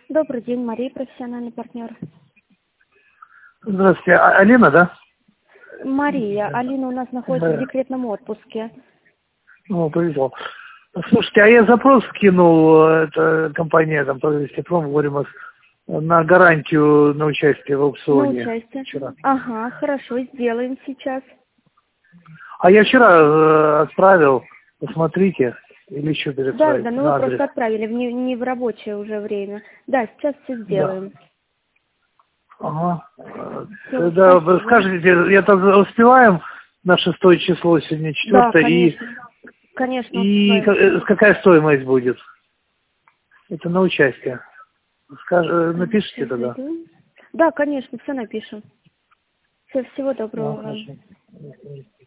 Добрый день, Мария, профессиональный партнер. Здравствуйте, Алина, да? Мария, Алина у нас находится Да. в декретном отпуске. Ну, повезло. Слушайте, а я запрос скинул, это компания, там, Теплом, говорим, на гарантию на участие в На аукционе участие. вчера. Ага, хорошо, сделаем сейчас. А я вчера отправил, посмотрите, или еще Да, переправить да, ну на вы адрес. просто отправили не в рабочее уже время. Да, сейчас все Да. сделаем. Ага. Все, Тогда вы спасибо. скажите, это успеваем на 6 число, сегодня Да, 4, конечно. Конечно, и успеваем. какая стоимость будет? Это на участие. Напишите Сейчас тогда. зайду. Да, конечно, все напишем. Всего Ну, доброго вам. хорошо.